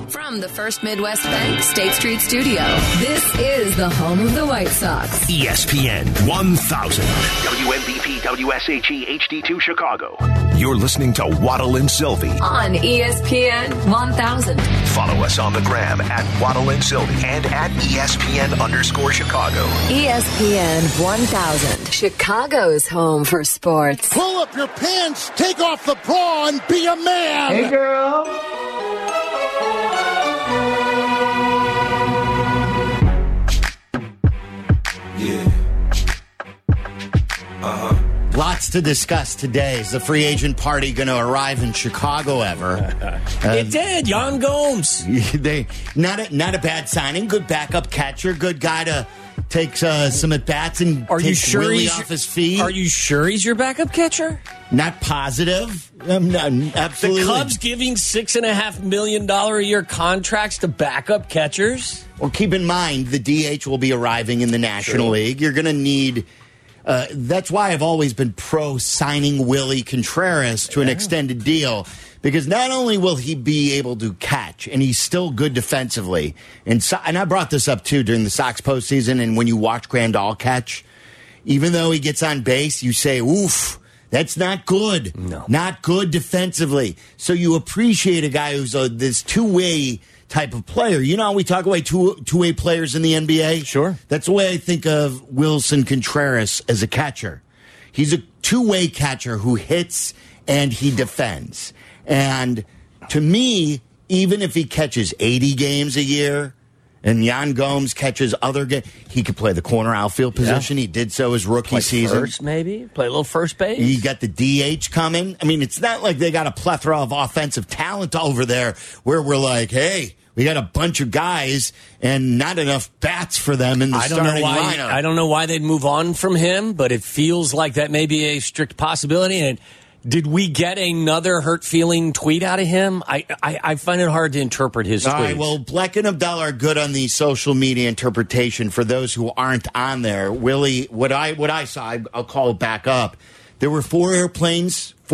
From the First Midwest Bank State Street Studio, this is the home of the White Sox. ESPN 1000. WMVP WSHE HD2 Chicago. You're listening to Waddle and Sylvie On ESPN 1000. Follow us on the gram at Waddle and Sylvie and at ESPN_Chicago. ESPN 1000. Chicago's home for sports. Pull up your pants, take off the bra, and be a man. Hey, girl. Lots to discuss today. Is the free agent party going to arrive in Chicago ever? It did. Yan Gomes. Not a bad signing. Good backup catcher. Good guy to take some at bats and Are you take sure Willie he's off his feet. Are you sure he's your backup catcher? Not positive. I'm not, absolutely. The Cubs giving $6.5 million a year contracts to backup catchers? Well, keep in mind the DH will be arriving in the National League. You're going to need. That's why I've always been pro signing Willie Contreras to an extended deal, because not only will he be able to catch, and he's still good defensively, and I brought this up too during the Sox postseason, and when you watch Grandal catch, even though he gets on base, you say, oof, that's not good. No. Not good defensively. So you appreciate a guy who's this two-way type of player. You know how we talk about two-way players in the NBA? Sure. That's the way I think of Wilson Contreras as a catcher. He's a two-way catcher who hits and he defends. And to me, even if he catches 80 games a year and Yan Gomes catches other games, he could play the corner outfield position. He did so his rookie season. First, maybe? Play a little first base? You got the DH coming. I mean, it's not like they got a plethora of offensive talent over there where we're like, hey, we got a bunch of guys and not enough bats for them in the starting lineup. I don't know why they'd move on from him, but it feels like that may be a strict possibility. And did we get another hurt feeling tweet out of him? I find it hard to interpret his tweets. All right, well, Bleck and Abdallah are good on the social media interpretation. For those who aren't on there, Willie, what I saw, I'll call it back up. There were four airplane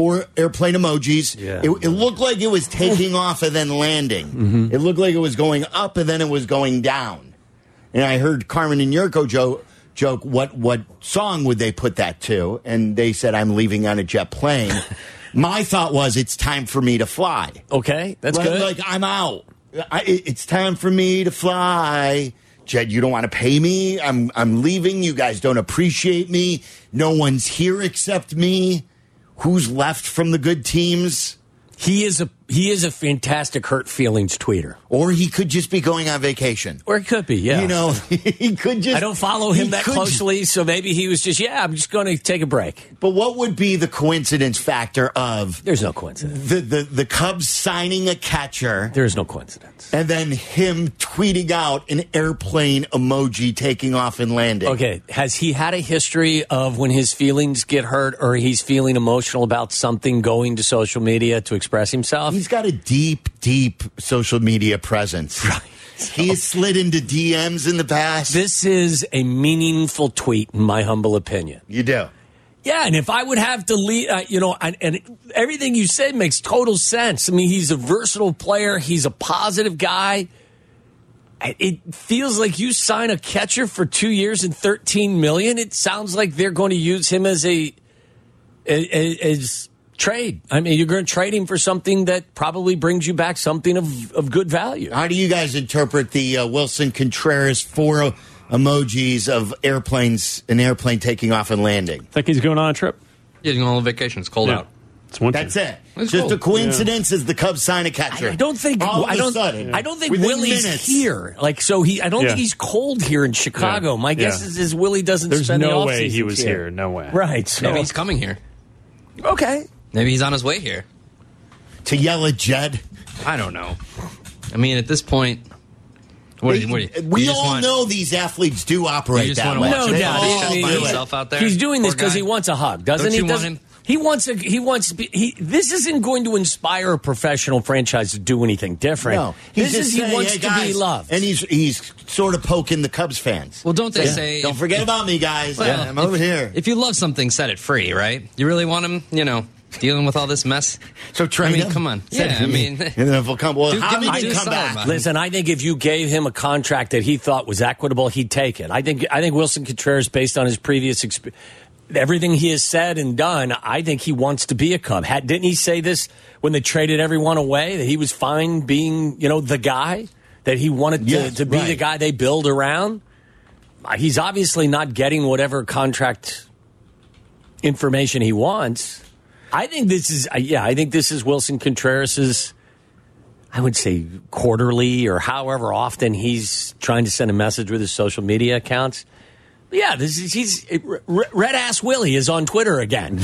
emojis. Yeah. It looked like it was taking off and then landing. Mm-hmm. It looked like it was going up and then it was going down. And I heard Carmen and Yurko joke, what song would they put that to? And they said, I'm leaving on a jet plane. My thought was, it's time for me to fly. Okay, that's good. Like, I'm out. It's time for me to fly. Jed, you don't want to pay me. I'm leaving. You guys don't appreciate me. No one's here except me. Who's left from the good teams? He is a fantastic hurt feelings tweeter. Or he could just be going on vacation. Or it could be, yeah. You know, he could just. I don't follow him that closely, so maybe he was just, I'm just going to take a break. But what would be the coincidence factor of. There's no coincidence. The Cubs signing a catcher. There's no coincidence. And then him tweeting out an airplane emoji taking off and landing. Okay, has he had a history of when his feelings get hurt or he's feeling emotional about something going to social media to express himself? He's got a deep social media presence. Right. He has slid into DMs in the past. This is a meaningful tweet, in my humble opinion. You do. Yeah, and if I would have to lead, and everything you said makes total sense. I mean, he's a versatile player. He's a positive guy. It feels like you sign a catcher for 2 years and $13 million. It sounds like they're going to use him as trade. I mean, you're going to trade him for something that probably brings you back something of good value. How do you guys interpret the Wilson Contreras four emojis of an airplane taking off and landing? Think he's going on a trip? Yeah, he's going on vacation. It's cold out. That's it. It's just cold. a coincidence as the Cubs sign a catcher. I don't think Willie's minutes. here. I don't think he's cold here in Chicago. My guess is Willie doesn't spend the There's no off way season he was here. No way. Right. So. Maybe he's coming here. Okay. Maybe he's on his way here. To yell at Jed? I don't know. I mean, at this point, we all know these athletes do operate that way. No doubt. By himself out there. He's doing this because he wants a hug, doesn't he? This isn't going to inspire a professional franchise to do anything different. No, he wants to be loved, and he's sort of poking the Cubs fans. Well, don't they say? Don't forget about me, guys. Well, I'm over here. If you love something, set it free, right? You really want him, dealing with all this mess. So trade I mean, him? come on. Yeah, I mean, and then if he'll come, well, Dude, give Javi him didn't a come solid, back. man. Listen, I think if you gave him a contract that he thought was equitable, he'd take it. I think Wilson Contreras, based on his previous experience, everything he has said and done, I think he wants to be a Cub. Didn't he say this when they traded everyone away, that he was fine being, the guy, that he wanted to be the guy they build around? He's obviously not getting whatever contract information he wants. I think this is Wilson Contreras's, I would say, quarterly or however often he's trying to send a message with his social media accounts. But yeah, Red Ass Willie is on Twitter again.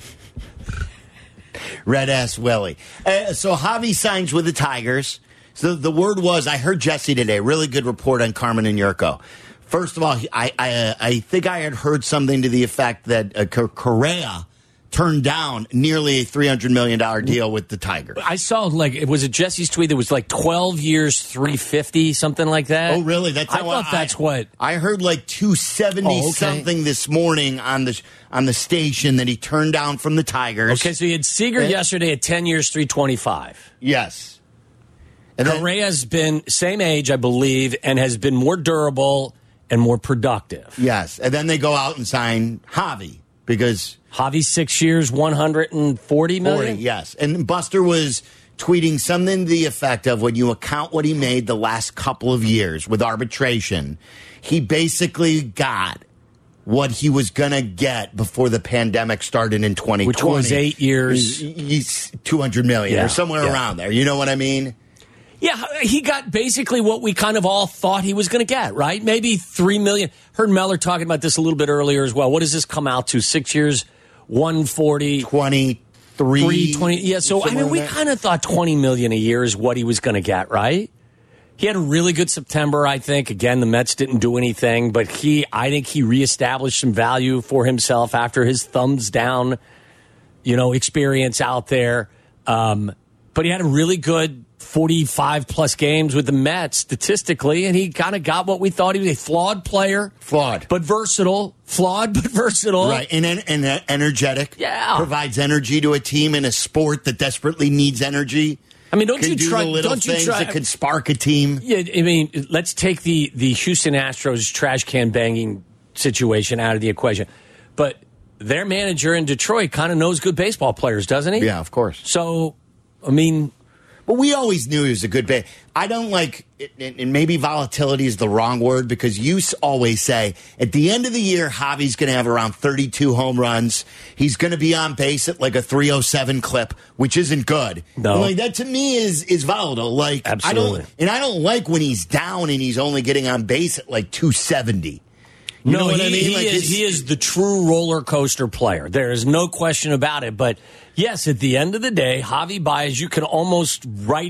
Red Ass Willie. So Javi signs with the Tigers. So the word was, I heard Jesse today, really good report on Carmen and Yurko. First of all, I think I had heard something to the effect that Correa turned down nearly a $300 million deal with the Tigers. I saw, was it Jesse's tweet that was 12 years, $350, something like that? Oh, really? That's I thought that's what. I heard 270 something this morning on the station that he turned down from the Tigers. Okay, so he had Seager yesterday at 10 years, $325. Yes. And Correa's been same age, I believe, and has been more durable and more productive. Yes. And then they go out and sign Javi because Javi, 6 years, $140 million? Yes. And Buster was tweeting something to the effect of, when you account what he made the last couple of years with arbitration, he basically got what he was going to get before the pandemic started in 2020. Which was 8 years. He's $200 million or somewhere around there. You know what I mean? Yeah, he got basically what we kind of all thought he was going to get, right? Maybe $3 million. Heard Meller talking about this a little bit earlier as well. What does this come out to? 6 years, 140, 320. Yeah, so we kind of thought $20 million a year is what he was going to get, right? He had a really good September, I think. Again, the Mets didn't do anything, but I think he reestablished some value for himself after his thumbs down, experience out there. But he had a really good 45-plus games with the Mets statistically, and he kind of got what we thought he was. A flawed player. But versatile. Flawed, but versatile. Right, and energetic. Yeah. Provides energy to a team in a sport that desperately needs energy. I mean, don't you try things that could spark a team? Yeah, I mean, let's take the Houston Astros trash can banging situation out of the equation. But their manager in Detroit kind of knows good baseball players, doesn't he? Yeah, of course. So, I mean, but we always knew he was a good base. I don't like, and maybe volatility is the wrong word, because you always say at the end of the year, Javi's going to have around 32 home runs. He's going to be on base at a 307 clip, which isn't good. No, that to me is volatile. Absolutely. I don't like when he's down and he's only getting on base at 270. You know what I mean? He is the true roller coaster player. There is no question about it. But yes, at the end of the day, Javi Baez, you can almost write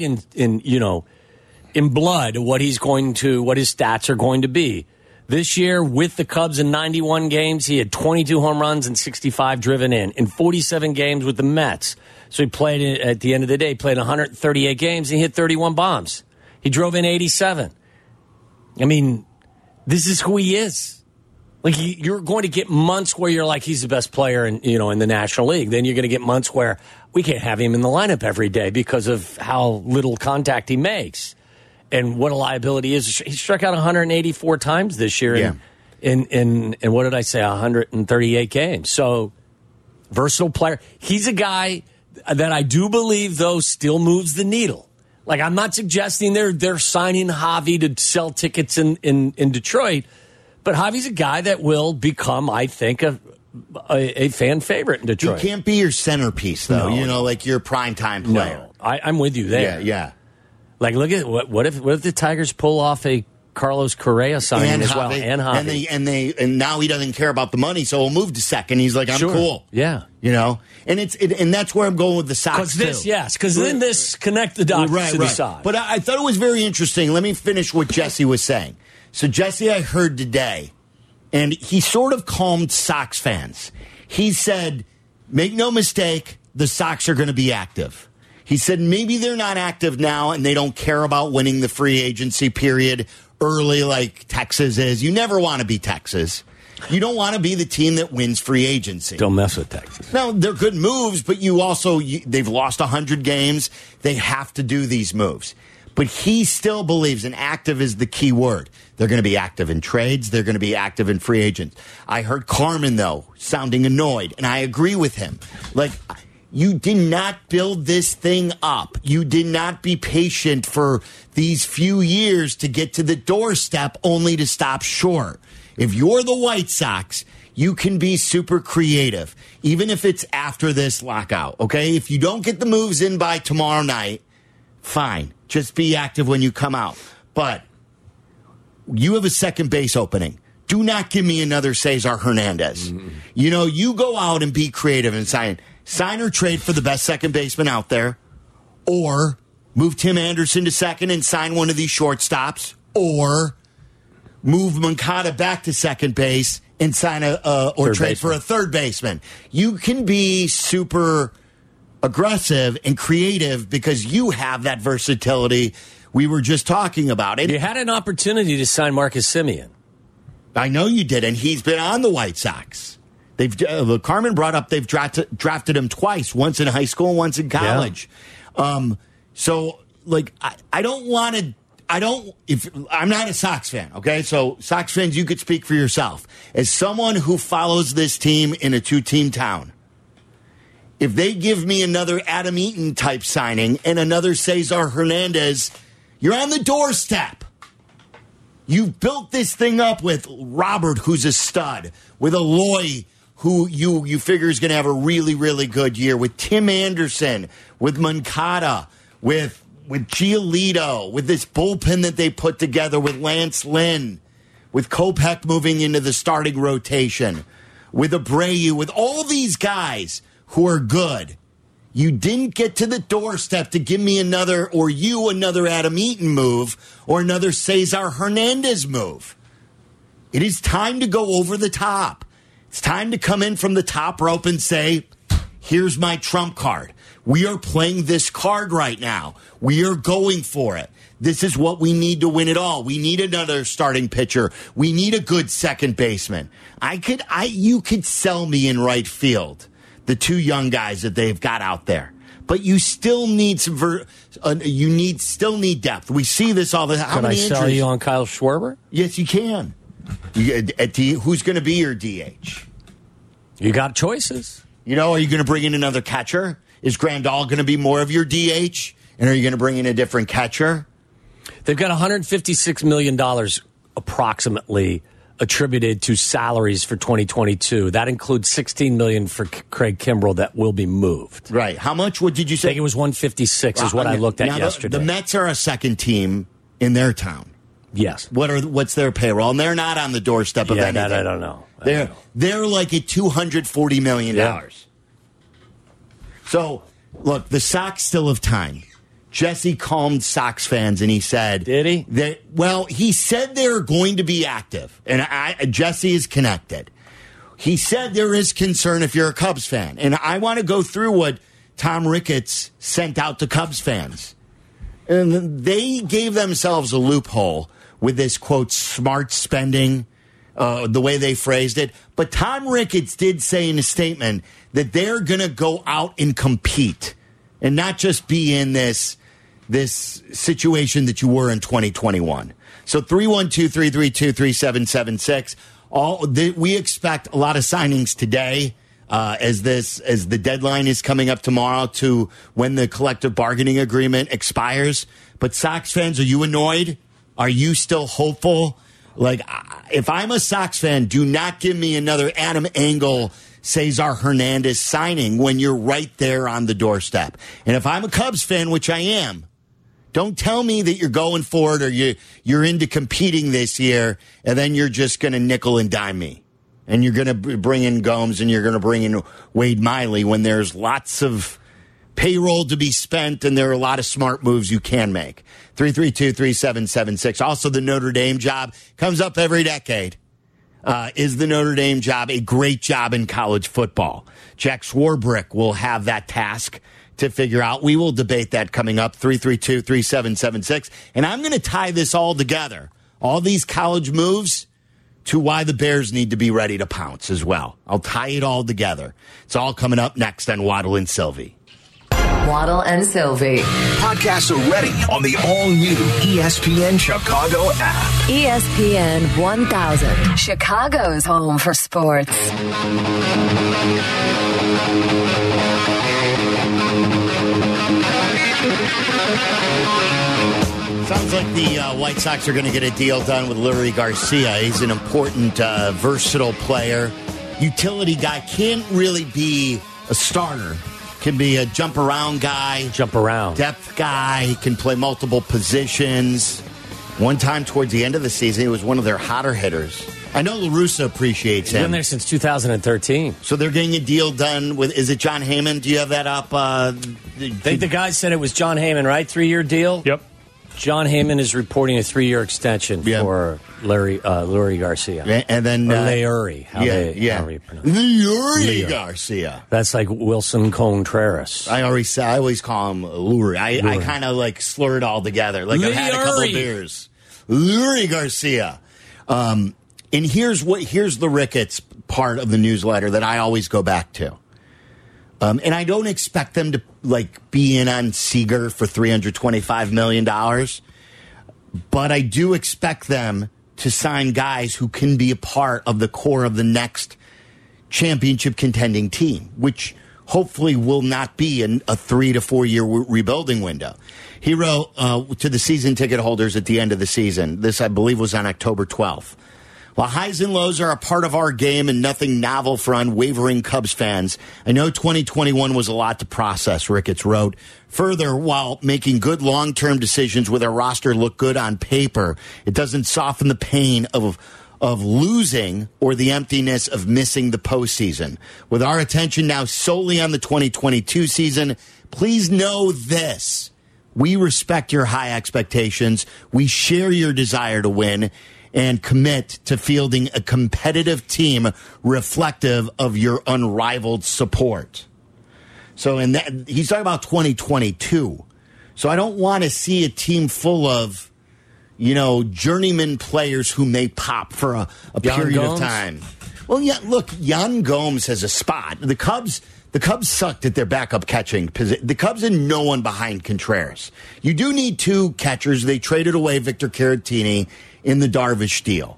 in blood what his stats are going to be. This year with the Cubs in 91 games, he had 22 home runs and 65 driven in 47 games with the Mets. So he played at the end of the day, played 138 games and he hit 31 bombs. He drove in 87. I mean, this is who he is. You're going to get months where you're he's the best player in the National League. Then you're going to get months where we can't have him in the lineup every day because of how little contact he makes and what a liability is. He struck out 184 times this year in what did I say, 138 games. So versatile player. He's a guy that I do believe, though, still moves the needle. I'm not suggesting they're signing Javi to sell tickets in Detroit. But Javi's a guy that will become, I think, a fan favorite in Detroit. He can't be your centerpiece, though. Your primetime player. No, I'm with you there. Yeah. Look at what if the Tigers pull off a Carlos Correa signing as well, and Javi, and now he doesn't care about the money, so he'll move to second. He's like, I'm cool. Yeah, and and that's where I'm going with the Sox because then this connect the dots to the side. But I thought it was very interesting. Let me finish what Jesse was saying. So Jesse, I heard today, and he sort of calmed Sox fans. He said, make no mistake, the Sox are going to be active. He said maybe they're not active now and they don't care about winning the free agency period early like Texas is. You never want to be Texas. You don't want to be the team that wins free agency. Don't mess with Texas. No, they're good moves, but they've lost 100 games. They have to do these moves. But he still believes, and active is the key word. They're going to be active in trades. They're going to be active in free agents. I heard Carmen, though, sounding annoyed, and I agree with him. Like, you did not build this thing up. You did not be patient for these few years to get to the doorstep only to stop short. If you're the White Sox, you can be super creative, even if it's after this lockout, okay? If you don't get the moves in by tomorrow night, fine. Just be active when you come out. But you have a second base opening. Do not give me another Cesar Hernandez. Mm-hmm. You go out and be creative and sign or trade for the best second baseman out there, or move Tim Anderson to second and sign one of these shortstops, or move Moncada back to second base and sign trade for a third baseman. You can be super aggressive and creative because you have that versatility we were just talking about. You had an opportunity to sign Marcus Semien. I know you did, and he's been on the White Sox. Carmen brought up they've drafted him twice, once in high school and once in college. Yeah. I'm not a Sox fan, okay? So, Sox fans, you could speak for yourself. As someone who follows this team in a two-team town, if they give me another Adam Eaton type signing and another Cesar Hernandez, you're on the doorstep. You've built this thing up with Robert, who's a stud, with Eloy, who you figure is going to have a really, really good year, with Tim Anderson, with Moncada, with Giolito, with this bullpen that they put together with Lance Lynn, with Kopech moving into the starting rotation, with Abreu, with all these guys who are good. You didn't get to the doorstep to give me another Adam Eaton move or another Cesar Hernandez move. It is time to go over the top. It's time to come in from the top rope and say, here's my trump card. We are playing this card right now. We are going for it. This is what we need to win it all. We need another starting pitcher. We need a good second baseman. You could sell me in right field, the two young guys that they've got out there. But you still need still need depth. We see this all the time. Can I sell you on Kyle Schwarber? Yes, you can. Who's going to be your DH? You got choices. Are you going to bring in another catcher? Is Grandal going to be more of your DH? And are you going to bring in a different catcher? They've got $156 million approximately attributed to salaries for 2022. That includes $16 million for Craig Kimbrell that will be moved. Right. How much? What did you say? I think it was $156 is what I looked at yesterday. The Mets are a second team in their town. Yes. What's their payroll? And they're not on the doorstep of anything. I don't know. They're like at $240 million. Yeah. So, look, the Sox still have time. Jesse calmed Sox fans, and he said... Did he? He said they're going to be active, and Jesse is connected. He said there is concern if you're a Cubs fan, and I want to go through what Tom Ricketts sent out to Cubs fans. And they gave themselves a loophole with this, quote, smart spending, the way they phrased it. But Tom Ricketts did say in a statement that they're going to go out and compete and not just be in this situation that you were in 2021. So 312-332-3776. We expect a lot of signings today as the deadline is coming up tomorrow to when the collective bargaining agreement expires. But Sox fans, are you annoyed? Are you still hopeful? Like, if I'm a Sox fan, do not give me another Adam Engel, Cesar Hernandez signing when you're right there on the doorstep. And if I'm a Cubs fan, which I am, don't tell me that you're going for it or you're into competing this year, and then you're just going to nickel and dime me. And you're going to bring in Gomes and you're going to bring in Wade Miley when there's lots of payroll to be spent and there are a lot of smart moves you can make. 332-3776. Also, the Notre Dame job comes up every decade. Is the Notre Dame job a great job in college football? Jack Swarbrick will have that task to figure out. We will debate that coming up, 332-3776. And I'm going to tie this all together. All these college moves to why the Bears need to be ready to pounce as well. I'll tie it all together. It's all coming up next on Waddle and Sylvie. Waddle and Sylvie. Podcasts are ready on the all-new ESPN Chicago app. ESPN 1000, Chicago's home for sports. Sounds like the White Sox are going to get a deal done with Leury Garcia. He's an important, versatile player. Utility guy. Can't really be a starter. Can be a jump-around guy. Jump around. Depth guy. He can play multiple positions. One time towards the end of the season, he was one of their hotter hitters. I know La Russa appreciates He's him. been there since 2013. So they're getting a deal done with, is it John Heyman? Do you have that up? I think the guy said it was John Heyman, right? 3-year deal? Yep. John Heyman is reporting a 3-year extension for Leury Garcia. And then Leury. How you pronounce it. Leury Garcia. That's like Wilson Contreras. I always call him Leury. I kind of like slur it all together. Like I've had a couple of beers. Leury Garcia. And here's the Ricketts part of the newsletter that I always go back to. And I don't expect them to like be in on Seager for $325 million, but I do expect them to sign guys who can be a part of the core of the next championship contending team, which hopefully will not be a 3 to 4 year rebuilding window. He wrote to the season ticket holders at the end of the season. This, I believe, was on October 12th. While highs and lows are a part of our game and nothing novel for unwavering Cubs fans, I know 2021 was a lot to process, Ricketts wrote. Further, while making good long-term decisions with our roster look good on paper, it doesn't soften the pain of losing or the emptiness of missing the postseason. With our attention now solely on the 2022 season, please know this. We respect your high expectations. We share your desire to win and commit to fielding a competitive team reflective of your unrivaled support. So he's talking about 2022. So I don't want to see a team full of, journeyman players who may pop for a period of time. Well, yeah, look, Yan Gomes has a spot. The Cubs sucked at their backup catching position. The Cubs had no one behind Contreras. You do need two catchers. They traded away Victor Caratini in the Darvish deal.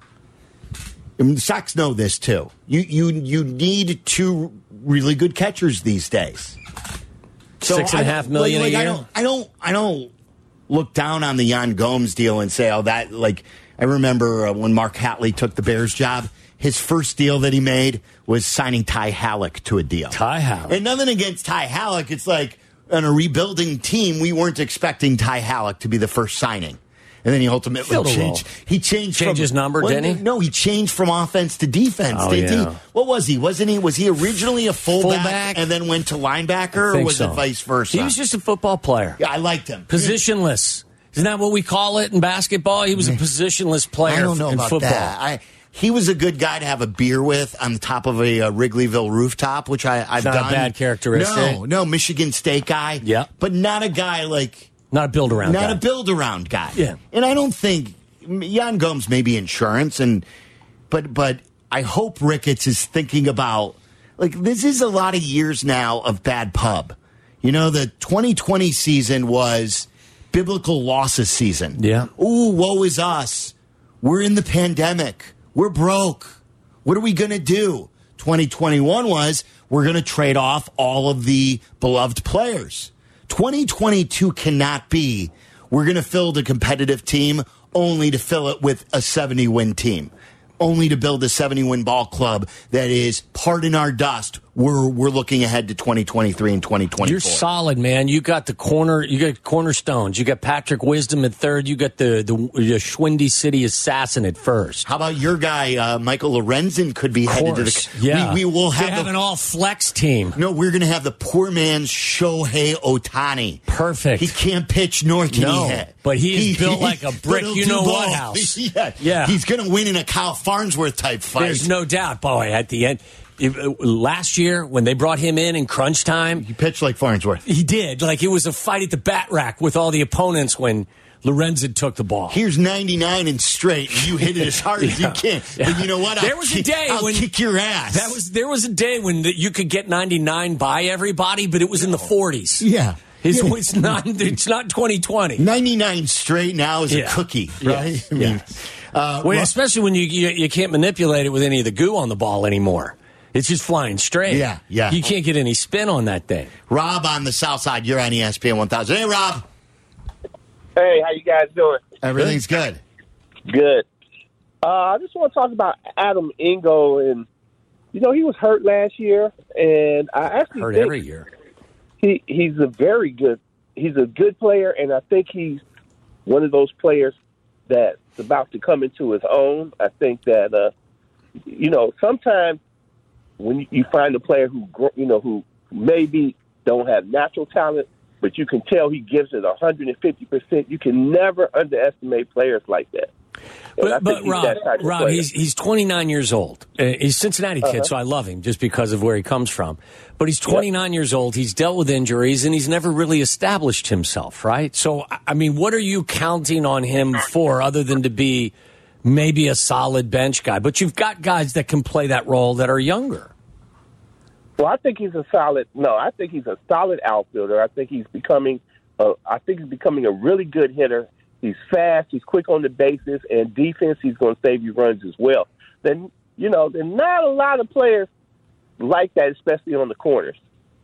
And the Sox know this too. You need two really good catchers these days. So $6.5 million a year. I don't look down on the Yan Gomes deal and say, I remember when Mark Hatley took the Bears job. His first deal that he made was signing Ty Halleck to a deal. Ty Halleck. And nothing against Ty Halleck. It's like on a rebuilding team, we weren't expecting Ty Halleck to be the first signing. And then he ultimately changed. He changed his number, didn't he? No, he changed from offense to defense. What was he? Was he originally a fullback and then went to linebacker, or was it vice versa? He was just a football player. Yeah, I liked him. Positionless. Isn't that what we call it in basketball? He was a positionless player. I don't know in about football. that. He was a good guy to have a beer with on the top of a Wrigleyville rooftop, which I've done. Not a bad characteristic. No, Michigan State guy. Yeah. But not a guy like... Not a build-around guy. Not a build-around guy. Yeah. And I don't think... Yan Gomes may be insurance, but I hope Ricketts is thinking about... this is a lot of years now of bad pub. The 2020 season was biblical losses season. Yeah. Ooh, woe is us. We're in the pandemic. We're broke. What are we going to do? 2021 was, we're going to trade off all of the beloved players. 2022 cannot be, we're going to fill a competitive team only to fill it with a 70-win team. Only to build a 70-win ball club that is, pardon our dust, we're looking ahead to 2023 and 2024. You're solid, man. You got cornerstones. You got Patrick Wisdom at third. You got the Schwindy City assassin at first. How about your guy, Michael Lorenzen could be headed to the... Yeah. We will have an all-flex team. No, we're going to have the poor man's Shohei Ohtani. Perfect. He can't pitch nor can he hit. But he's built like a brick you-know-what house. Yeah. He's going to win in a Kyle Farnsworth type fight. There's no doubt. Boy, at the end... Last year, when they brought him in crunch time... He pitched like Farnsworth. He did. It was a fight at the bat rack with all the opponents when Lorenzen took the ball. Here's 99 and straight, and you hit it as hard as you can. Yeah. But you know what? There was a day I'll when kick your ass. There was a day when you could get 99 by everybody, but it was in the 40s. Yeah. It's not 2020. 99 straight now is a cookie, right? Yes. I mean, especially when you can't manipulate it with any of the goo on the ball anymore. It's just flying straight. Yeah. You can't get any spin on that thing. Rob on the south side, you're on ESPN 1000. Hey, Rob. Hey, how you guys doing? Everything's good. Good. I just want to talk about Adam Engel, and he was hurt last year, and I actually hurt think every year. He's a good player, and I think he's one of those players that's about to come into his own. I think that sometimes when you find a player who maybe don't have natural talent, but you can tell he gives it 150%. You can never underestimate players like that. But Rob, he's 29 years old. He's a Cincinnati kid, so I love him just because of where he comes from. But he's 29 years old. He's dealt with injuries, and he's never really established himself, right? So, I mean, what are you counting on him for other than to be maybe a solid bench guy? But you've got guys that can play that role that are younger. Well, I think he's a solid outfielder. I think he's becoming a really good hitter. He's fast. He's quick on the bases, and defense. He's going to save you runs as well. Then there's not a lot of players like that, especially on the corners.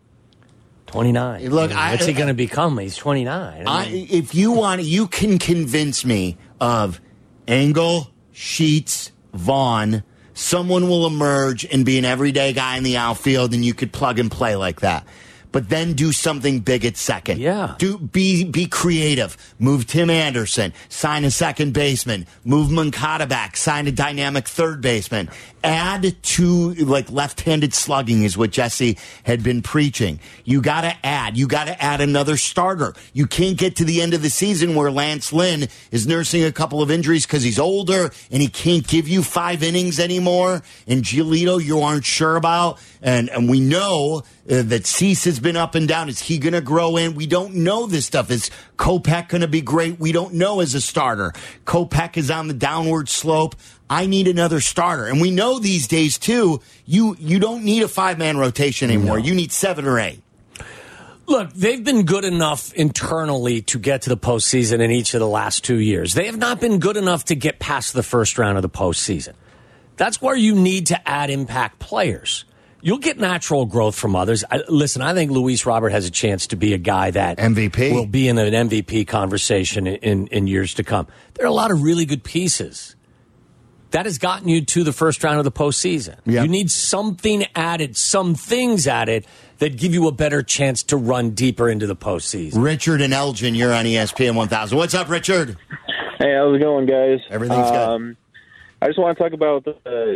29. Look, what's he going to become? He's 29. If you want, you can convince me of Engel, Sheets, Vaughn. Someone will emerge and be an everyday guy in the outfield, and you could plug and play like that. But then do something big at second. Yeah. Be creative. Move Tim Anderson. Sign a second baseman. Move Moncada back. Sign a dynamic third baseman. Add to left-handed slugging is what Jesse had been preaching. You got to add. You got to add another starter. You can't get to the end of the season where Lance Lynn is nursing a couple of injuries because he's older and he can't give you 5 innings anymore. And Giolito, you aren't sure about. And we know that Cease has been up and down. Is he going to grow in? We don't know this stuff. Is Kopech going to be great? We don't know as a starter. Kopech is on the downward slope. I need another starter. And we know these days, too, you don't need a 5-man rotation anymore. No. You need 7 or 8. Look, they've been good enough internally to get to the postseason in each of the last 2 years. They have not been good enough to get past the first round of the postseason. That's where you need to add impact players. You'll get natural growth from others. Listen, I think Luis Robert has a chance to be a guy that MVP will be in an MVP conversation in years to come. There are a lot of really good pieces. That has gotten you to the first round of the postseason. Yep. You need something added, some things added that give you a better chance to run deeper into the postseason. Richard and Elgin, you're on ESPN 1000. What's up, Richard? Hey, how's it going, guys? Everything's good. I just want to talk about the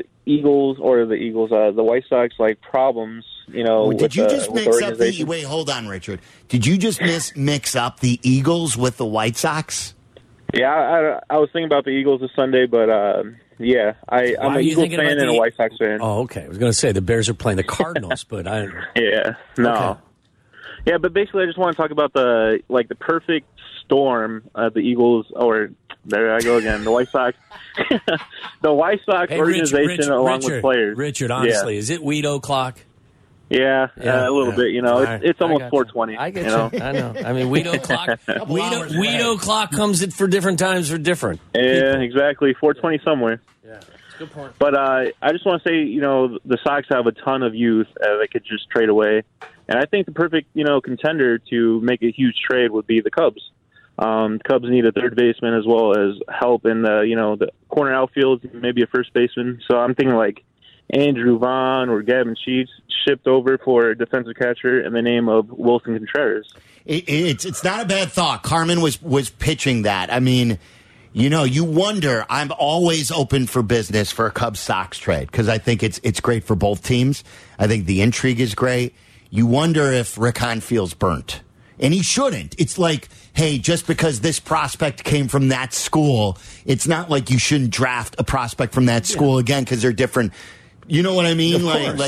the White Sox problems. Did you just mix up the? Wait, hold on, Richard. Did you just mix up the Eagles with the White Sox? Yeah, I was thinking about the Eagles this Sunday, but yeah, I'm an Eagles fan and a White Sox fan. Oh, okay. I was going to say the Bears are playing the Cardinals, but I. Yeah, no. Okay. Yeah, but basically, I just want to talk about the perfect storm of the Eagles, or there I go again, the White Sox. The White Sox organization along with players. Richard, honestly, is it weed o'clock? Yeah, a little bit. It's almost 4:20. I get you. I know. I mean, weed o'clock. Weed o'clock comes at for different times for different. Yeah, people. Exactly. 4:20 somewhere. Yeah, it's a good point. But I just want to say, the Sox have a ton of youth they could just trade away, and I think the perfect contender to make a huge trade would be the Cubs. Cubs need a third baseman as well as help in the corner outfield, maybe a first baseman. So I'm thinking Andrew Vaughn or Gavin Sheets shipped over for a defensive catcher in the name of Wilson Contreras. It's not a bad thought. Carmen was pitching that. I mean, you wonder. I'm always open for business for a Cubs-Sox trade because I think it's great for both teams. I think the intrigue is great. You wonder if Rick Hahn feels burnt. And he shouldn't. It's hey, just because this prospect came from that school, it's not like you shouldn't draft a prospect from that school again because they're different. You know what I mean?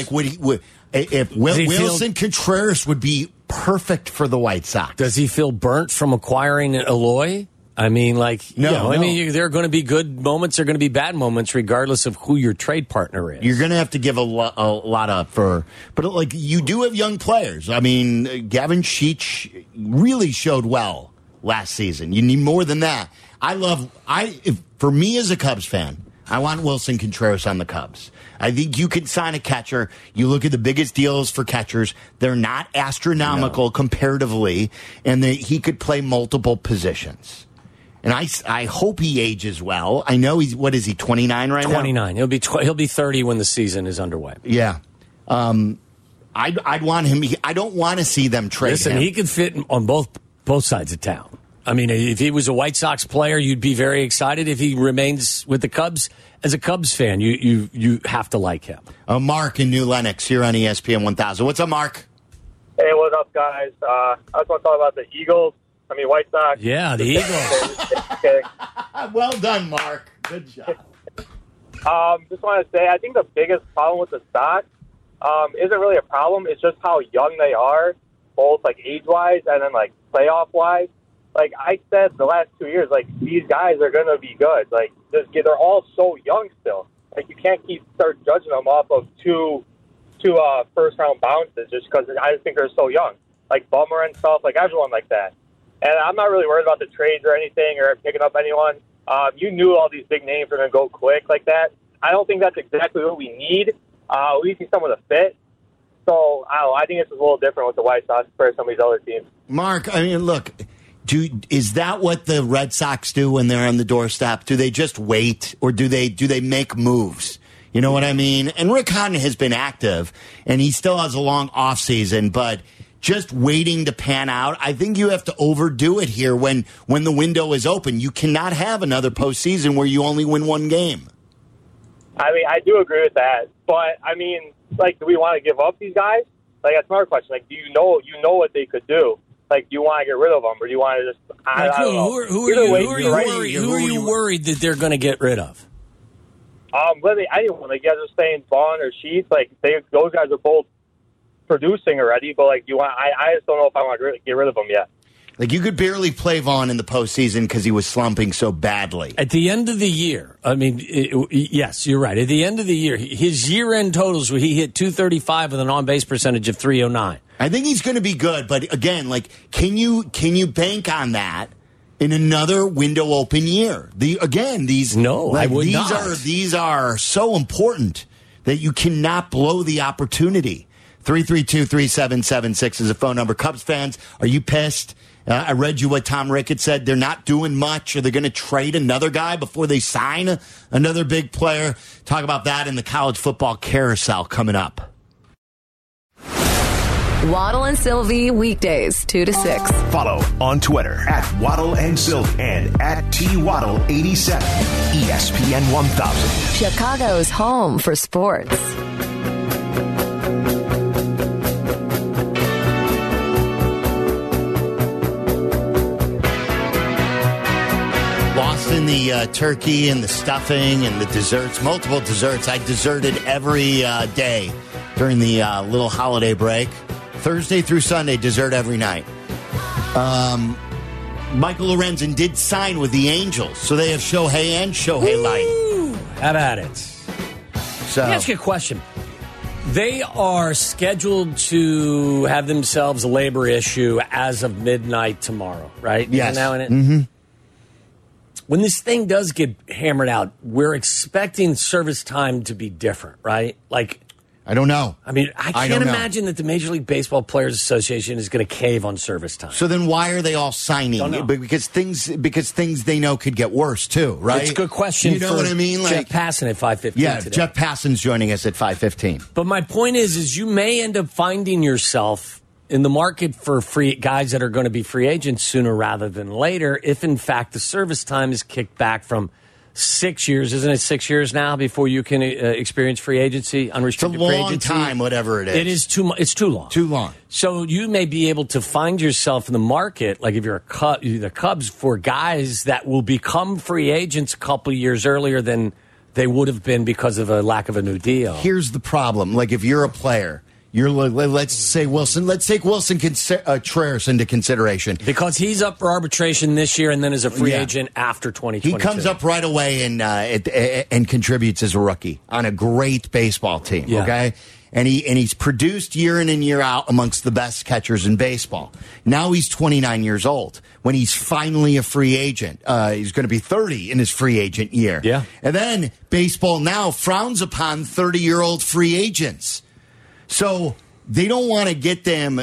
Wilson Contreras would be perfect for the White Sox. Does he feel burnt from acquiring Eloy? I mean, No. there are going to be good moments, there are going to be bad moments, regardless of who your trade partner is. You're going to have to give a lot up for, but you do have young players. I mean, Gavin Sheech really showed well last season. You need more than that. For me as a Cubs fan, I want Wilson Contreras on the Cubs. I think you could sign a catcher. You look at the biggest deals for catchers; they're not astronomical comparatively, and he could play multiple positions. And I hope he ages well. I know he's 29 right now? 29. He'll be 30 when the season is underway. Yeah. I'd want him. I don't want to see them trade him. Listen, he could fit on both sides of town. I mean, if he was a White Sox player, you'd be very excited. If he remains with the Cubs, as a Cubs fan, you have to like him. Mark in New Lenox here on ESPN 1000. What's up, Mark? Hey, what's up, guys? I just want to talk about the Eagles. White Sox. Yeah, the Eagles. Well done, Mark. Good job. Just want to say, I think the biggest problem with the Sox isn't really a problem. It's just how young they are, both age-wise and then playoff-wise. I said the last 2 years, these guys are going to be good. They're all so young still. You can't start judging them off of two first-round bounces just because I just think they're so young. Bummer and stuff, everyone like that. And I'm not really worried about the trades or anything or picking up anyone. You knew all these big names were going to go quick like that. I don't think that's exactly what we need. We need someone to fit. So, I think it's a little different with the White Sox compared to some of these other teams. Mark, look, is that what the Red Sox do when they're on the doorstep? Do they just wait, or do they make moves? You know what I mean? And Rick Hahn has been active, and he still has a long offseason, but just waiting to pan out. I think you have to overdo it here when the window is open. You cannot have another postseason where you only win one game. I do agree with that. But, do we want to give up these guys? That's another question. Do you know what they could do? Do you want to get rid of them, or do you want to just... I don't know. Who are you worried that they're going to get rid of? Literally anyone. You guys are saying Vaughn or Sheets. Those guys are both producing already, but I just don't know if I want to get rid of them yet. You could barely play Vaughn in the postseason because he was slumping so badly. At the end of the year, yes, you're right. At the end of the year, his year-end totals, he hit 235 with an on-base percentage of 309. I think he's going to be good, but again, can you bank on that in another window open year? I would not. These are so important that you cannot blow the opportunity. 332-3776 is a phone number. Cubs fans, are you pissed? I read you what Tom Ricketts said. They're not doing much. Are they going to trade another guy before they sign another big player? Talk about that in the college football carousel coming up. Waddle and Sylvie, weekdays 2 to 6. Follow on Twitter at Waddle and Sylvie and at TWaddle87. ESPN 1000. Chicago's home for sports. Lost in the turkey and the stuffing and the desserts, multiple desserts. I desserted every day during the little holiday break. Thursday through Sunday, dessert every night. Michael Lorenzen did sign with the Angels, so they have Shohei and Shohei Light. How about it? So, let me ask you a question. They are scheduled to have themselves a labor issue as of midnight tomorrow, right? Yes. Now in it? Mm-hmm. When this thing does get hammered out, we're expecting service time to be different, right? I don't know. I can't imagine that the Major League Baseball Players Association is going to cave on service time. So then why are they all signing? Because things they know could get worse too, right? It's a good question. You know what I mean? Jeff Passan at 5:15 today. Jeff Passan's joining us at 5:15. But my point is you may end up finding yourself in the market for free guys that are going to be free agents sooner rather than later if, in fact, the service time is kicked back from 6 years. Isn't it 6 years now before you can experience free agency, unrestricted free agency? It's a long time, whatever it is. It is it's too long. Too long. So you may be able to find yourself in the market, if you're the Cubs, for guys that will become free agents a couple of years earlier than they would have been because of a lack of a new deal. Here's the problem. If you're a player, Let's say Wilson. Let's take Wilson Contreras into consideration because he's up for arbitration this year and then is a free agent after 2022. He comes up right away and contributes as a rookie on a great baseball team. Yeah. Okay, and he's produced year in and year out amongst the best catchers in baseball. Now he's 29 years old. When he's finally a free agent, he's going to be 30 in his free agent year. Yeah, and then baseball now frowns upon 30-year-old free agents. So they don't want to get them,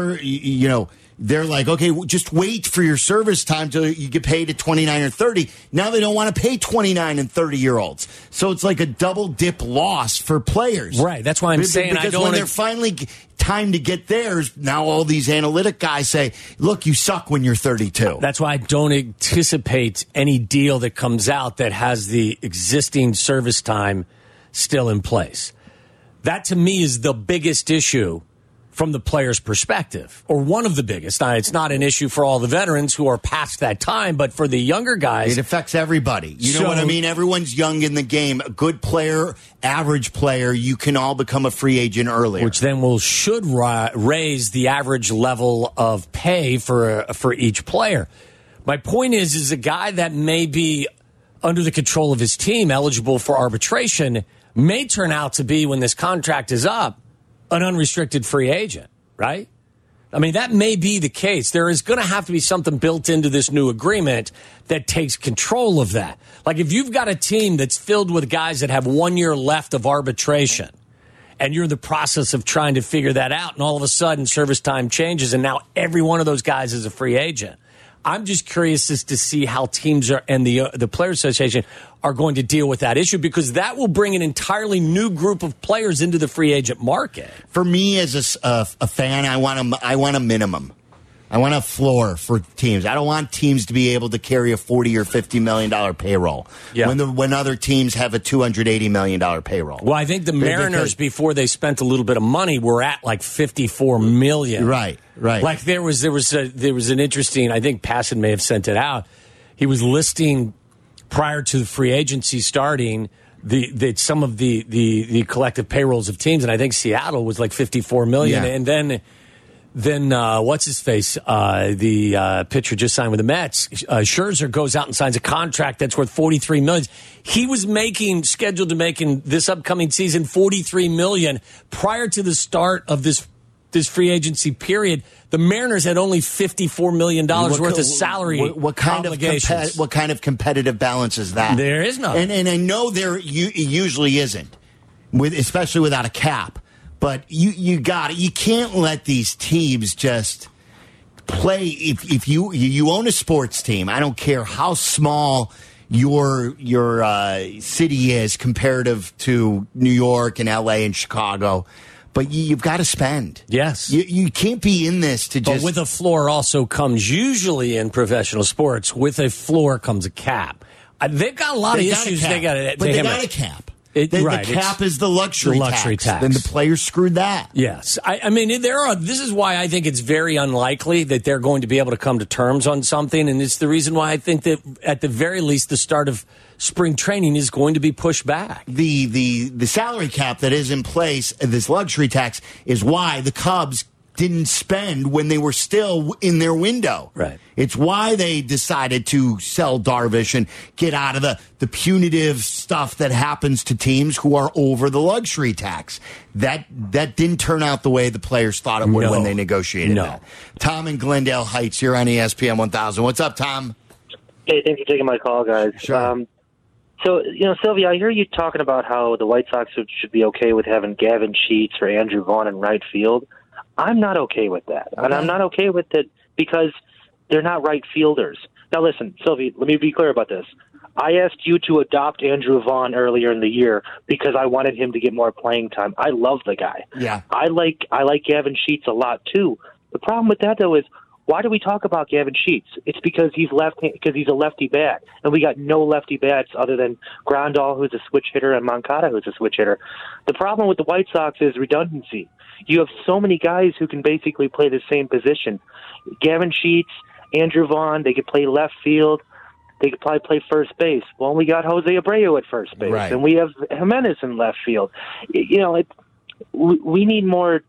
they're like, okay, just wait for your service time till you get paid at 29 or 30. Now they don't want to pay 29 and 30-year-olds. So it's like a double dip loss for players. Right. That's why I'm saying because when they're finally time to get theirs, now all these analytic guys say, look, you suck when you're 32. That's why I don't anticipate any deal that comes out that has the existing service time still in place. That, to me, is the biggest issue from the player's perspective, or one of the biggest. Now, it's not an issue for all the veterans who are past that time, but for the younger guys. It affects everybody. You know what I mean? Everyone's young in the game. A good player, average player, you can all become a free agent earlier. Which then should raise the average level of pay for each player. My point is a guy that may be under the control of his team, eligible for arbitration, may turn out to be, when this contract is up, an unrestricted free agent, right? I mean, that may be the case. There is going to have to be something built into this new agreement that takes control of that. Like if you've got a team that's filled with guys that have 1 year left of arbitration, and you're in the process of trying to figure that out, and all of a sudden service time changes, and now every one of those guys is a free agent. I'm just curious as to see how teams and the Players Association are going to deal with that issue, because that will bring an entirely new group of players into the free agent market. For me, as a fan, I want a minimum. I want a floor for teams. I don't want teams to be able to carry a $40 or $50 million payroll when other teams have a $280 million payroll. Well, I think the Mariners, before they spent a little bit of money, were at like $54 million. Right. Like there was an interesting, I think Passan may have sent it out. He was listing prior to the free agency starting some of the collective payrolls of teams, and I think Seattle was like $54 million, and then what's his face? The pitcher just signed with the Mets. Scherzer goes out and signs a contract that's worth $43 million. He was scheduled to make in this upcoming season $43 million prior to the start of this free agency period. The Mariners had only $54 million worth of salary obligations. What kind of competitive balance is that? There is none. And I know there usually isn't, especially without a cap. But you can't let these teams just play. If you own a sports team, I don't care how small your city is comparative to New York and LA and Chicago, but you've got to spend. Yes. You can't be in this to just. But with a floor also comes, usually in professional sports, with a floor comes a cap. They've got a lot of issues. They got a cap. The cap is the luxury tax. Then the players screwed that. Yes. I mean, this is why I think it's very unlikely that they're going to be able to come to terms on something. And it's the reason why I think that at the very least, the start of spring training is going to be pushed back. The salary cap that is in place, this luxury tax, is why the Cubs didn't spend when they were still in their window. Right. It's why they decided to sell Darvish and get out of the punitive stuff that happens to teams who are over the luxury tax. That didn't turn out the way the players thought it would when they negotiated that. Tom in Glendale Heights, you're on ESPN 1000. What's up, Tom? Hey, thanks for taking my call, guys. Sure. So, Sylvia, I hear you talking about how the White Sox should be okay with having Gavin Sheets or Andrew Vaughn in right field. I'm not okay with that. Okay. And I'm not okay with it because they're not right fielders. Now, listen, Sylvia, let me be clear about this. I asked you to adopt Andrew Vaughn earlier in the year because I wanted him to get more playing time. I love the guy. Yeah. I like Gavin Sheets a lot, too. The problem with that, though, is why do we talk about Gavin Sheets? It's because he's a lefty bat, and we got no lefty bats other than Grandal, who's a switch hitter, and Moncada, who's a switch hitter. The problem with the White Sox is redundancy. You have so many guys who can basically play the same position. Gavin Sheets, Andrew Vaughn, they could play left field. They could probably play first base. Well, we got Jose Abreu at first base, right. And we have Jimenez in left field. We need more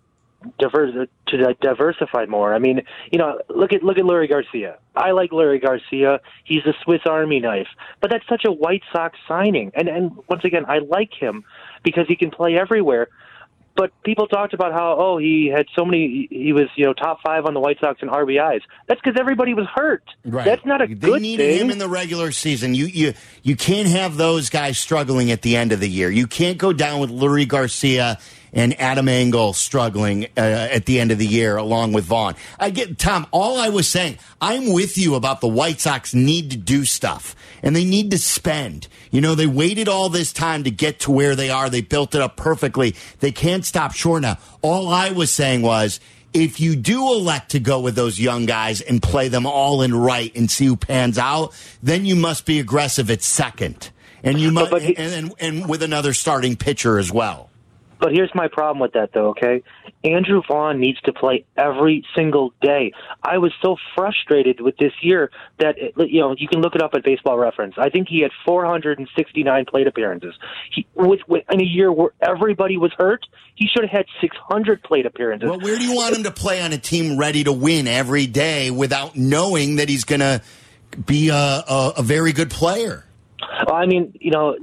diversify more. I mean, look at Lurie Garcia. I like Lurie Garcia. He's a Swiss Army knife, but that's such a White Sox signing. And once again, I like him because he can play everywhere. But people talked about how, he had so many, he was, top 5 on the White Sox in RBIs. That's because everybody was hurt. Right. That's not a good thing. They needed him in the regular season. You can't have those guys struggling at the end of the year. You can't go down with Lurie Garcia and Adam Engel struggling at the end of the year along with Vaughn. I get, Tom, all I was saying, I'm with you about the White Sox need to do stuff, and they need to spend. They waited all this time to get to where they are. They built it up perfectly. They can't stop short now. All I was saying was, if you do elect to go with those young guys and play them all in right and see who pans out, then you must be aggressive at second. And you must, and with another starting pitcher as well. But here's my problem with that, though, okay? Andrew Vaughn needs to play every single day. I was so frustrated with this year that, you can look it up at Baseball Reference. I think he had 469 plate appearances. In a year where everybody was hurt, he should have had 600 plate appearances. Well, where do you want him to play on a team ready to win every day without knowing that he's going to be a very good player? I mean,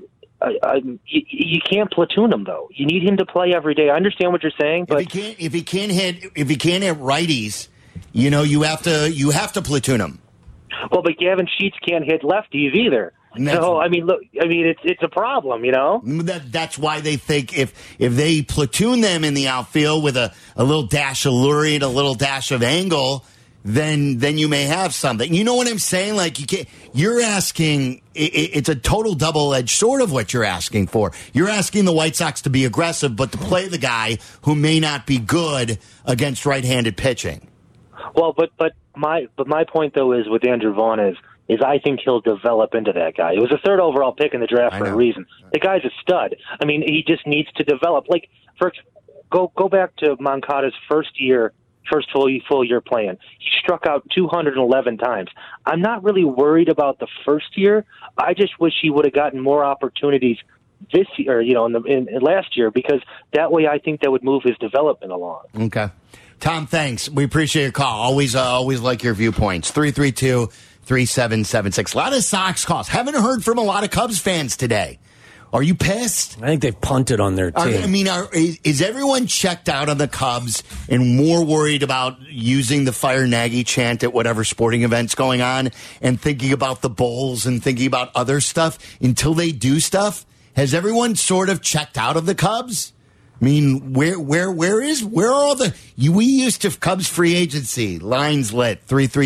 you can't platoon him though. You need him to play every day. I understand what you're saying, but if he can't hit righties, you have to platoon him. Well, but Gavin Sheets can't hit lefties either. So it's a problem, That's why they think if they platoon them in the outfield with a little dash of Lurie and a little dash of Engel, then you may have something. You know what I'm saying? Like you're asking. It's a total double-edged sword of what you're asking for. You're asking the White Sox to be aggressive, but to play the guy who may not be good against right-handed pitching. Well, but my point though is with Andrew Vaughn is I think he'll develop into that guy. It was a 3rd overall pick in the draft for a reason. The guy's a stud. I mean, he just needs to develop. Like, go back to Moncada's first full year playing. He struck out 211 times. I'm not really worried about the first year. I just wish he would have gotten more opportunities this year, in last year, because that way I think that would move his development along. Okay. Tom, thanks. We appreciate your call. Always like your viewpoints. 332-3776. A lot of Sox calls. Haven't heard from a lot of Cubs fans today. Are you pissed? I think they've punted on their team. Is everyone checked out on the Cubs and more worried about using the Fire Nagy chant at whatever sporting event's going on and thinking about the Bulls and thinking about other stuff until they do stuff? Has everyone sort of checked out of the Cubs? I mean, where are all the... We used to Cubs free agency. Lines lit.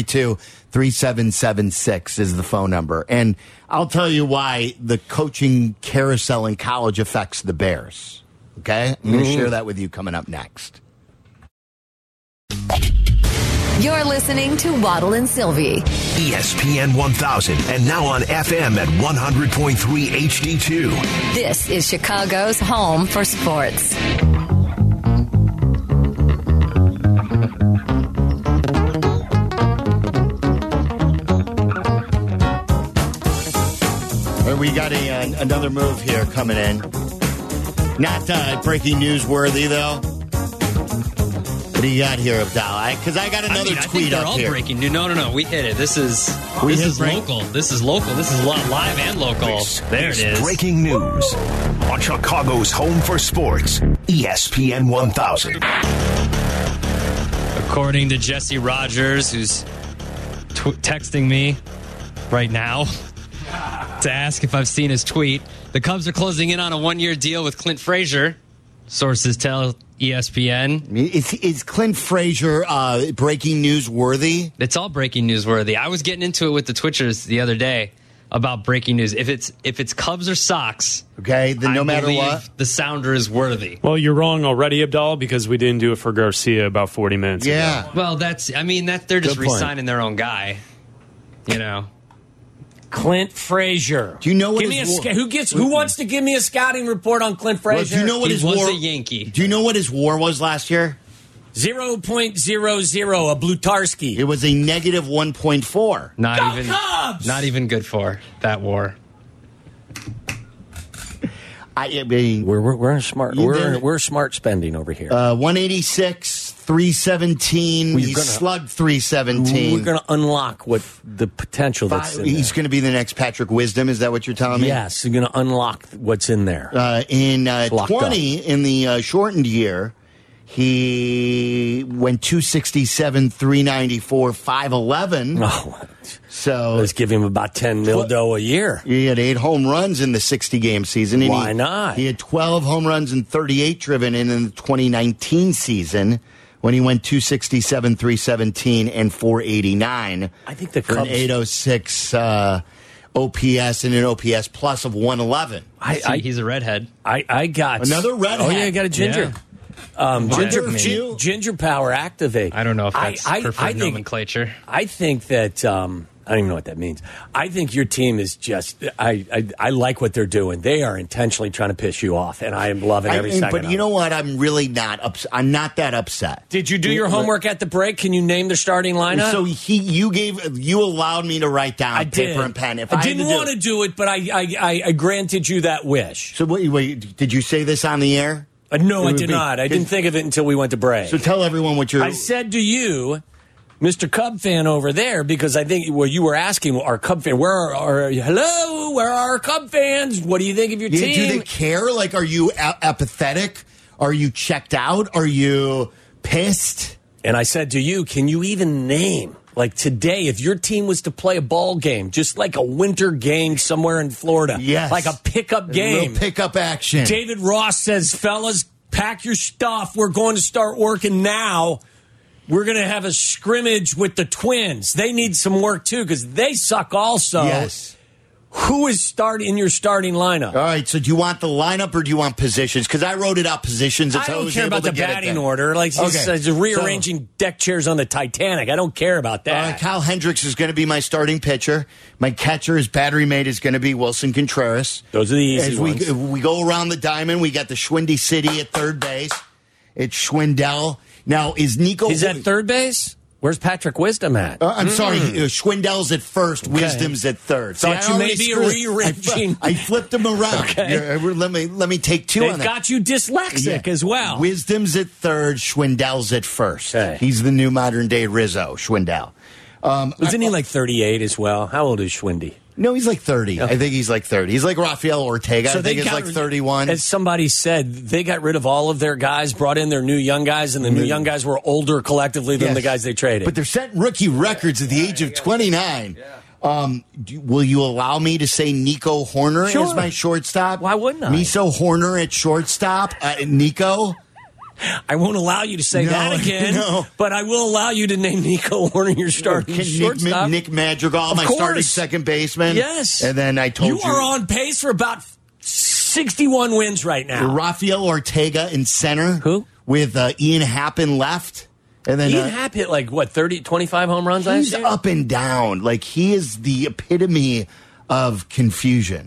332-3776 is the phone number. And I'll tell you why the coaching carousel in college affects the Bears. Okay? I'm going to share that with you coming up next. You're listening to Waddle and Sylvie. ESPN 1000 and now on FM at 100.3 HD2. This is Chicago's home for sports. We got another move here coming in. Not breaking news worthy, though. What do you got here, Abdallah? Because I got another tweet up here. Breaking news. No. We hit it. This is local. This is local. This is live and local. There it is. Breaking news on Chicago's home for sports, ESPN 1000. According to Jesse Rogers, who's texting me right now to ask if I've seen his tweet, the Cubs are closing in on a 1-year deal with Clint Frazier. Sources tell ESPN. Is Clint Frazier breaking news worthy? It's all breaking news worthy. I was getting into it with the Twitchers the other day about breaking news. If it's Cubs or Sox, okay, then no matter what, the sounder is worthy. Well, you're wrong already, Abdallah, because we didn't do it for Garcia about 40 minutes ago. Well, they're just re-signing their own guy. Clint Frazier. Do you know what who wants to give me a scouting report on Clint Frazier? Well, do you know what his was war? A Yankee. Do you know what his WAR was last year? 0.00, a Blutarski. It was a negative 1.4. Not even good for that WAR. We're smart. We're smart spending over here. 186, 317. He slugged 317. We're going to unlock what the potential that's in He's going to be the next Patrick Wisdom. Is that what you're telling me? Yes, you're going to unlock what's in there. In 20, in the shortened year, he went 267, 394, 511. Oh, so let's give him about 10 mil dough a year. He had 8 home runs in the 60-game season. Why not? He had 12 home runs and 38 driven in the 2019 season when he went 267, 317, and 489. I think the for Cubs, an 806 OPS and an OPS plus of 111. He's a redhead. I got another redhead. Oh yeah, I got a ginger. Yeah. Ginger power activate. I don't know if that's preferred nomenclature. I think that I don't even know what that means. I think your team is just. I like what they're doing. They are intentionally trying to piss you off, and I am loving every second. But you know what? I'm really not upset. I'm not that upset. Did you do your homework at the break? Can you name the starting lineup? So you allowed me to write down paper and pen. If I didn't want to do it, but I granted you that wish. So wait, did you say this on the air? No, I did not. I didn't think of it until we went to break. So tell everyone what you're... I said to you, Mr. Cub fan over there, because I think you were asking our Cub fan, where are our Cub fans? What do you think of your team? Do they care? Like, are you apathetic? Are you checked out? Are you pissed? And I said to you, can you even name... Like today, if your team was to play a ball game, just like a winter game somewhere in Florida, yes, like a pickup game, a little pickup action. David Ross says, fellas, pack your stuff. We're going to start working now. We're going to have a scrimmage with the Twins. They need some work, too, because they suck also. Yes. Who is in your starting lineup? All right, so do you want the lineup or do you want positions? Because I wrote it out positions. I don't care about the batting order. Like he's rearranging deck chairs on the Titanic. I don't care about that. Kyle Hendricks is going to be my starting pitcher. My catcher, his battery mate, is going to be Wilson Contreras. Those are the easy ones. We go around the diamond, we got the Schwindy City at third base. It's Schwindel. Now, is Nico... He's at third base? Where's Patrick Wisdom at? I'm sorry, Schwindel's at first, okay. Wisdom's at third. Thought you may be rearranging. I flipped him around. Okay. Let me take two on that. They've got you dyslexic as well. Wisdom's at third, Schwindel's at first. Okay. He's the new modern-day Rizzo, Schwindel. Isn't he like 38 as well? How old is Schwindy? No, he's like 30. Okay. I think he's like 30. He's like Rafael Ortega. So I think he's like 31. As somebody said, they got rid of all of their guys, brought in their new young guys, and the new young guys were older collectively than the guys they traded. But they're setting rookie records at the age of 29. Yeah. Will you allow me to say Nico Horner as my shortstop? Why wouldn't I? Miso Horner at shortstop. Nico? I won't allow you to say that again, but I will allow you to name Nico Horner your starting shortstop. Nick Madrigal, my starting second baseman. Yes. And then I told you... You are on pace for about 61 wins right now. Rafael Ortega in center. Who? With Ian Happ in left. And then Ian Happ hit like, 25 home runs last year? He's up and down. Like, he is the epitome of confusion.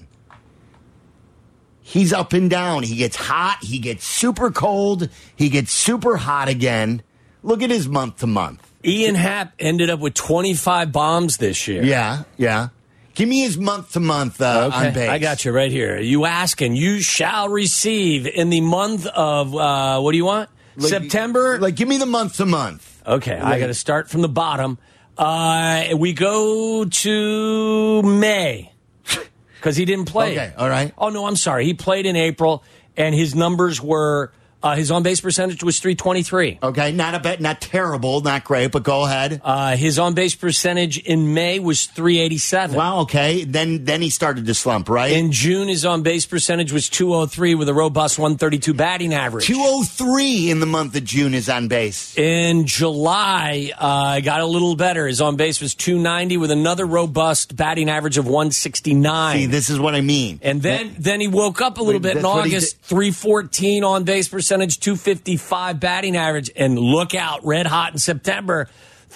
He's up and down. He gets hot. He gets super cold. He gets super hot again. Look at his month to month. Ian Happ ended up with 25 bombs this year. Yeah. Give me his month to month on base. I got you right here. You ask and you shall receive in the month of, what do you want? September? Give me the month to month. Okay, I got to start from the bottom. We go to May. Because he didn't play. Okay, all right. Oh, no, I'm sorry. He played in April, and his numbers were, his on-base percentage was .323. Okay, not terrible, not great, but go ahead. His on-base percentage in May was .387. Wow, okay. Then he started to slump, right? In June, his on-base percentage was .203 with a robust .132 batting average. .203 in the month of June is on base. In July, got a little better. His on-base was .290 with another robust batting average of .169. See, this is what I mean. And then he woke up a little bit in August, .314 on-base percentage, .255 batting average, and look out, red hot in September,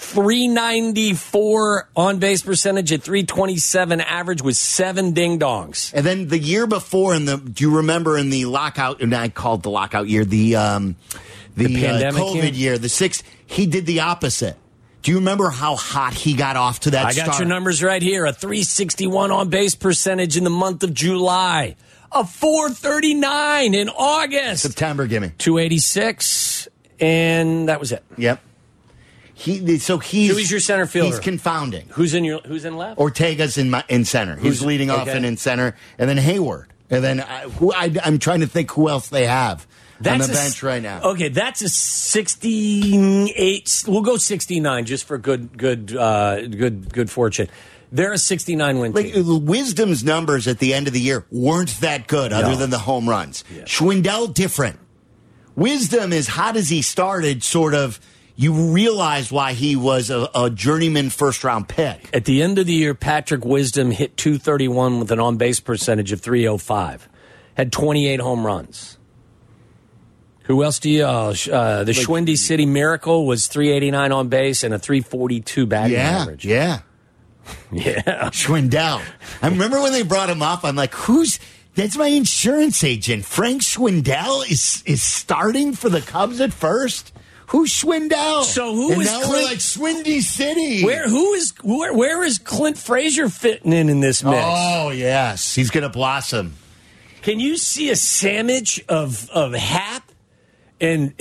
.394 on-base percentage at .327 average with 7 ding-dongs. And then the year before, do you remember in the lockout, and I called the lockout year, the pandemic COVID year, the 6th, he did the opposite. Do you remember how hot he got off to that start? I got your numbers right here. A .361 on-base percentage in the month of July. A .439 in August. September, give me. .286 and that was it. Yep. He's your center fielder. He's confounding. Who's in left? Ortega's in center. He's leading off and in center, and then Hayward, and then I'm trying to think who else they have on the bench right now. Okay, that's a 68. We'll go 69 just for good fortune. They're a 69 win team. Wisdom's numbers at the end of the year weren't that good, other than the home runs. Yeah. Schwindel different. Wisdom, as hot as he started, sort of. You realize why he was a journeyman first-round pick. At the end of the year, Patrick Wisdom hit .231 with an on-base percentage of .305. Had 28 home runs. Who else do you... the Schwindy City Miracle was .389 on base and a .342 batting average. Yeah. Schwindel. I remember when they brought him up, I'm like, that's my insurance agent. Frank Schwindel is starting for the Cubs at first? Who's Schwindel? So who is Clint? We're like Schwindy City. Where is Clint Frazier fitting in this mix? Oh yes, he's going to blossom. Can you see a sandwich of Hap and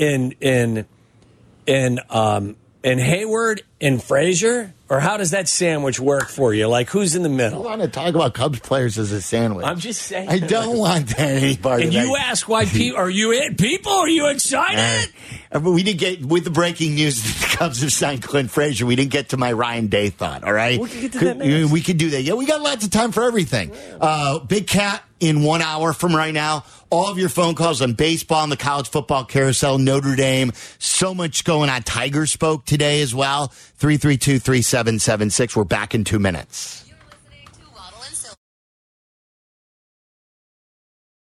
Hayward and Frazier? Or how does that sandwich work for you? Like, who's in the middle? I want to talk about Cubs players as a sandwich. I'm just saying. I don't want that any part of that. And you ask why people, are you excited? We didn't get, with the breaking news that the Cubs have signed Clint Frazier, we didn't get to my Ryan Day thought, all right? We can get to that next. We can do that. Yeah, we got lots of time for everything. Big Cat in 1 hour from right now. All of your phone calls on baseball and the college football carousel, Notre Dame. So much going on. Tiger spoke today as well. 332-3776. We're back in 2 minutes.